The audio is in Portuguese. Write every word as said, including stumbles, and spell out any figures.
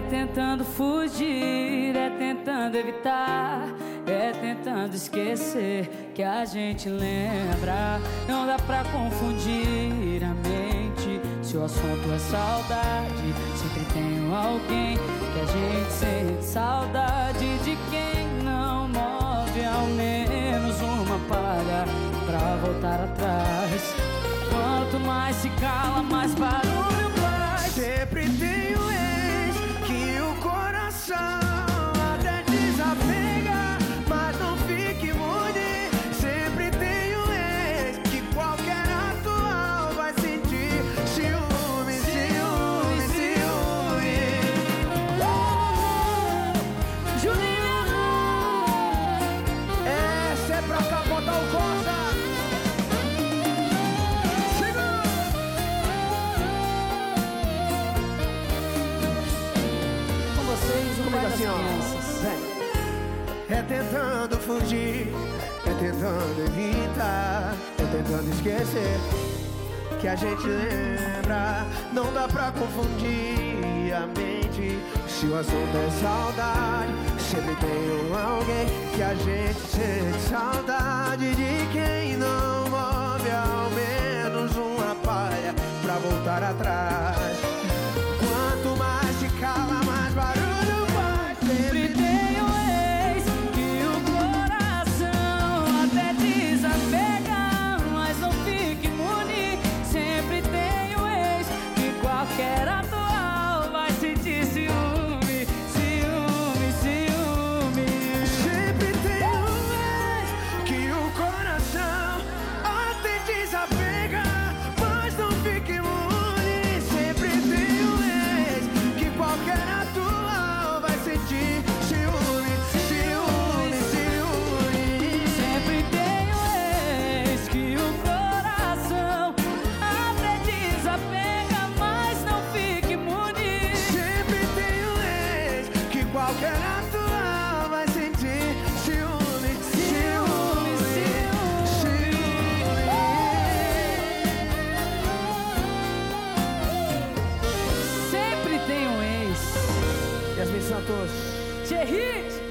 tentando fugir, é tentando evitar, é tentando esquecer que a gente lembra. Não dá pra confundir a mente, se o assunto é saudade. Sempre tem alguém que a gente sente saudade, de quem não move ao menos uma palha pra voltar atrás. Quanto mais se cala, mais barulho faz. Sempre tem um ex que o coração até desapega, mas não fique imune. Sempre tem um ex que qualquer atual vai sentir ciúme, ciúme, ciúme. uh, Juliano, essa é pra capotar o Costa. Comigo assim, ó. É tentando fugir, é tentando evitar, é tentando esquecer que a gente lembra. Não dá pra confundir a mente, se o assunto é saudade. Sempre tem um alguém que a gente sente saudade, de quem não move ao menos uma palha pra voltar atrás. Quanto mais se cala, mais barulho faz. Sempre tem um ex que o coração até desapega, mas não fica imune. Sempre tem um ex que qualquer atual vai sentir ciúme, ciúme, ciúme. Sempre tem um ex que o coração até desapega, mas não fica imune. Sempre tem um ex que qualquer atual vai sentir ciúme, ciúme, ciúme. Sempre tem um ex que o coração até desapega, mas não fica imune. Sempre tem um ex que qualquer atual vai sentir ciúme, ciúme, ciúme. Sempre tem um ex. Yasmin Santos. Thierry!